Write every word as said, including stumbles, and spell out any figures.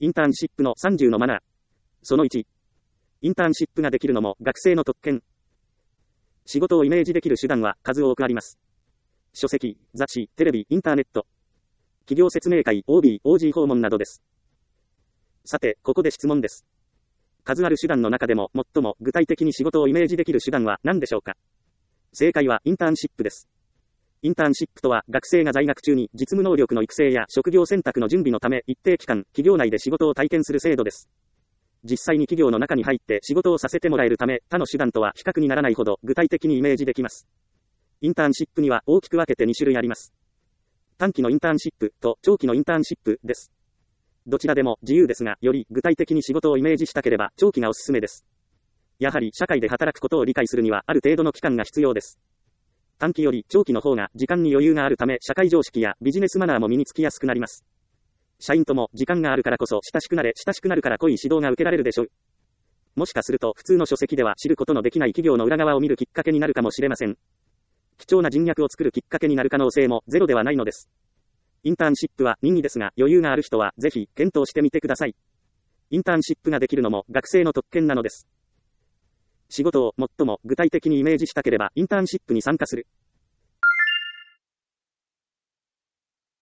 インターンシップのさんじゅうのマナー。そのいち。インターンシップができるのも学生の特権。仕事をイメージできる手段は数多くあります。書籍、雑誌、テレビ、インターネット。企業説明会、オービー、オージー 訪問などです。さて、ここで質問です。数ある手段の中でも最も具体的に仕事をイメージできる手段は何でしょうか？正解はインターンシップです。インターンシップとは学生が在学中に実務能力の育成や職業選択の準備のため一定期間、企業内で仕事を体験する制度です。実際に企業の中に入って仕事をさせてもらえるため、他の手段とは比較にならないほど具体的にイメージできます。インターンシップには大きく分けてに種類あります。短期のインターンシップと長期のインターンシップです。どちらでも自由ですが、より具体的に仕事をイメージしたければ長期がおすすめです。やはり社会で働くことを理解するにはある程度の期間が必要です。短期より長期の方が時間に余裕があるため、社会常識やビジネスマナーも身につきやすくなります。社員とも時間があるからこそ親しくなれ、親しくなるから濃い指導が受けられるでしょう。もしかすると普通の書籍では知ることのできない企業の裏側を見るきっかけになるかもしれません。貴重な人脈を作るきっかけになる可能性もゼロではないのです。インターンシップは任意ですが、余裕がある人はぜひ検討してみてください。インターンシップができるのも学生の特権なのです。仕事を最も具体的にイメージしたければインターンシップに参加する。